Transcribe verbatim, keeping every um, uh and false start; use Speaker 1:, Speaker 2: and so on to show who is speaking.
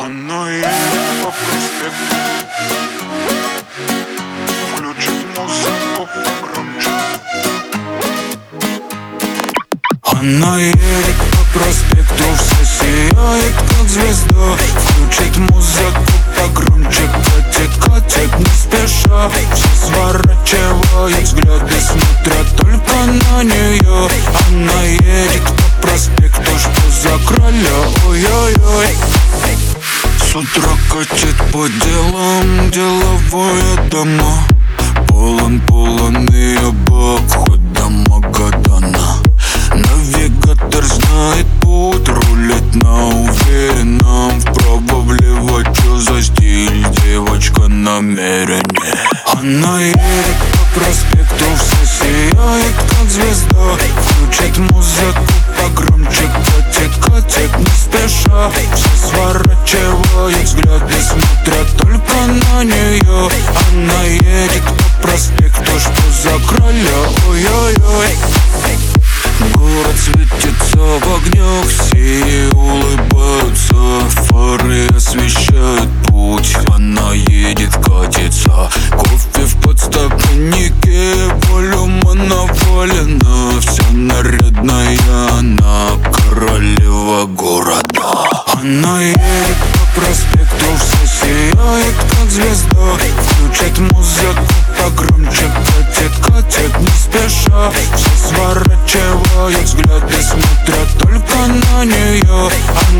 Speaker 1: Она едет по проспекту, включит музыку погромче. Она едет по проспекту, вся сияет как звезда. Включит музыку погромче, катит, катит не спеша. Все сворачивают взгляды, смотрят только на нее. Она едет по проспекту, что за короля, ой-ой-ой. С утра катит по делам, деловые дома. Полон, полон ее бак, хоть до Магадана. Навигатор знает путь, рулит на уверенном. Вправо-влево, чё за стиль, девочка намерение. Она едет по проспекту, вся сияет как звезда. Включит музыку погромче, катит, катит не спеша. Все сворачивают взгляды, смотрят только на нее. Она едет по проспекту, что за короля, ой-ой-ой. Город светится в огнях, все улыбаются. Фары освещают путь, она едет, катится. Кофе в подстаканнике, волюма навалена. Вся нарядная, она королева города. Она едет по проспекту, вся сияет как звезда. Включит музыку погромче, катит, катит не спеша. Все сворачивают взгляды, смотрят только на нее.